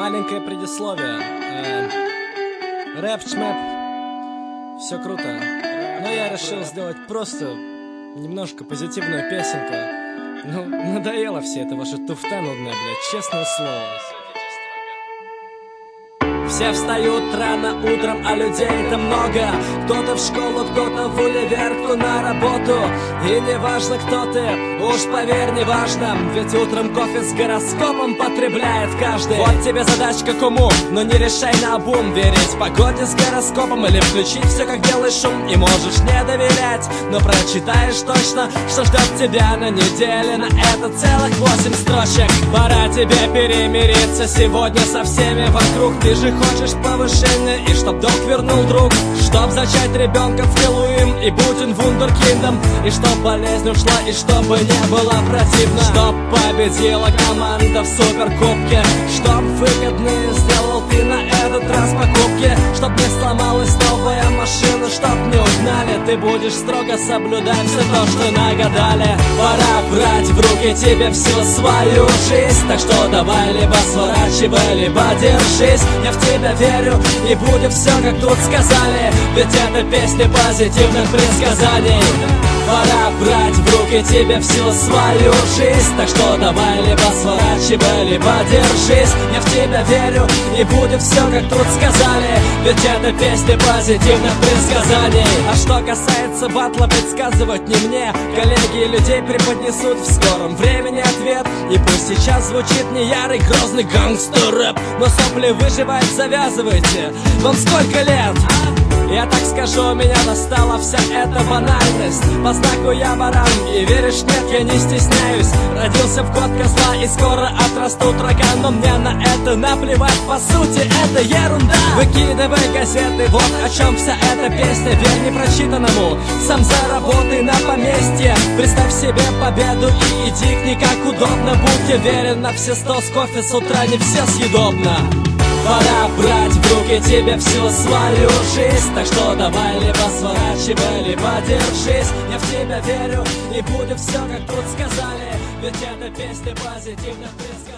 Маленькое предисловие. Рэп-чмэп, все круто. Но я решил сделать просто немножко позитивную песенку. Ну, надоело все это ваше туфта нудная, блядь, честное слово. Все встают рано утром, а людей-то много. Кто-то в школу, кто-то в универ, кто на работу. И не важно, кто ты, уж поверь, не важно. Ведь утром кофе с гороскопом потребляет каждый. Вот тебе задачка к уму, но не решай наобум. Верить погоде с гороскопом или включить все, как делаешь шум. И можешь не доверять, но прочитаешь точно, что ждет тебя на неделе. На это целых 8 строчек. Пора тебе перемириться сегодня со всеми вокруг. Ты же хочешь повышения, и чтоб долг вернул друг. Чтоб зачать ребенка в Хэллоуин и Путин вундеркиндом. И чтоб болезнь ушла, и чтобы не было противно. Чтоб победила команда в суперкубке. Чтоб выгодные сделал ты на этот раз покупки. Чтоб не сломалась новая машина, чтоб не угнали. Ты будешь строго соблюдать все то, что нагадали. Пора брать в руки тебе всю свою жизнь. Так что давай либо сворачивай, либо держись. Я в тебя верю, и будет все, как тут сказали. Ведь это песня позитивных предсказаний. Пора брать в руки тебе всю свою жизнь. Так что давай либо сворачивай, либо держись. Я в тебя верю, и будет все, как тут сказали. Ведь это песня позитивных предсказаний. А что касается батла, предсказывать не мне. Коллеги людей преподнесут в скором времени ответ. И пусть сейчас звучит не ярый, грозный гангстер-рэп, но сопли выживать завязывайте. Вам сколько лет? Я так скажу, меня достала вся эта банальность. По знаку я баран, и веришь, нет, я не стесняюсь. Родился в год козла, и скоро отрастут рога. Но мне на это наплевать, по сути, это ерунда. Выкидывай газеты, вот о чем вся эта песня. Верь непрочитанному, сам заработай на поместье. Представь себе победу и иди к ней как удобно. Будь уверен на все 100, с кофе с утра не все съедобно. Пора брать в руки тебе всю свою жизнь. Так что давай либо сворачивай, либо держись. Я в тебя верю, и будет все, как тут сказали. Ведь это песня позитивных предсказаний.